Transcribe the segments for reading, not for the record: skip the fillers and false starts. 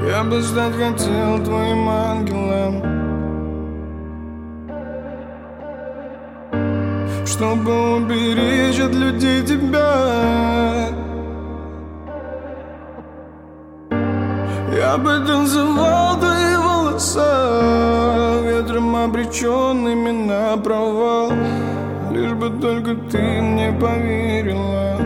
Я бы стать хотел твоим ангелом, чтобы уберечь от людей тебя. Я бы танцевал твои волоса, ветром обреченными на провал, лишь бы только ты мне поверила.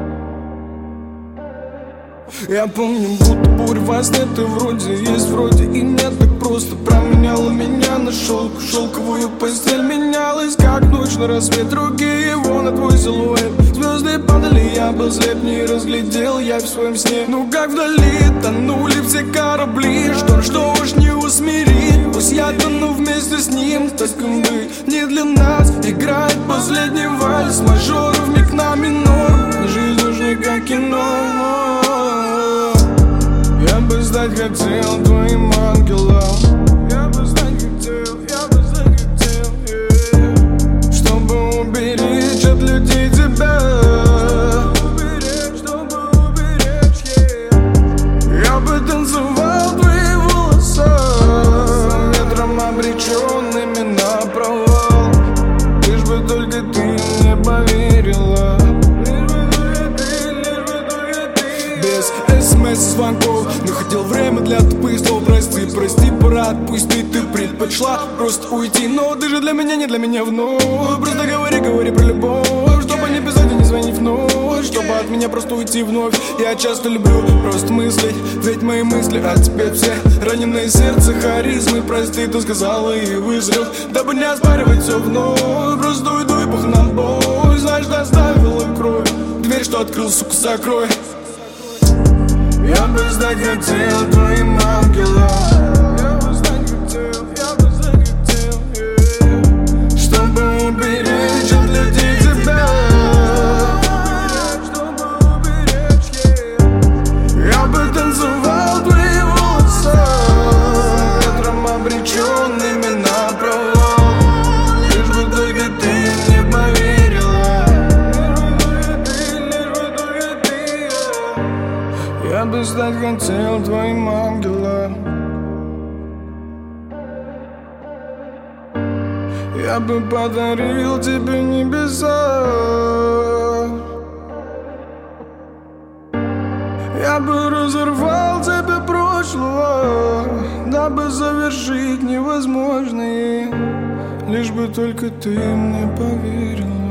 Я помню, будто буря во сне, ты вроде есть, вроде и нет. Так просто променяла меня на шелк, шелковую постель менялась, как ночь на рассвет. Руки его на твой силуэт, звезды падали, я был слеп, не разглядел я в своем сне. Ну как вдали тонули все корабли, что уж не усмирить. Пусть я тону вместе с ним, так быть не для нас. Играет последний вальс, мажоров миг на минор. Жизнь уж не как кино. Я бы стать хотел твоим ангелом. Я бы стать хотел, yeah. Чтобы уберечь от людей тебя. Чтобы уберечь, yeah. Я бы танцевал твои волоса, ветром обреченными на провал, лишь бы только ты мне поверила. Без смс-звонков находил время для тупых слов. Прости, прости, пора отпустить. Ты предпочла просто уйти, но ты же для меня, не для меня вновь. Просто говори, говори про любовь, чтобы не писать и не звонить вновь, чтобы от меня просто уйти вновь. Я часто люблю просто мыслить, ведь мои мысли о тебе все. Раненое сердце харизмы, прости, ты сказала и выстрел, дабы не оспаривать все вновь. Просто уйду и пух на бой, знаешь, что оставила кровь. Дверь, что открыл, сука, закрой. Я бы стать хотел твоим ангелом. Я бы стать хотел, yeah. Чтобы уберечь от людей тебя. Чтобы уберечь, yeah. Я бы танцевал твои волоса, ветром обреченными на провал, лишь бы только ты мне поверила. Я бы стать хотел твоим ангелом. Я бы подарил тебе небеса. Я бы разорвал тебя прошлого, дабы завершить невозможное, лишь бы только ты мне поверила.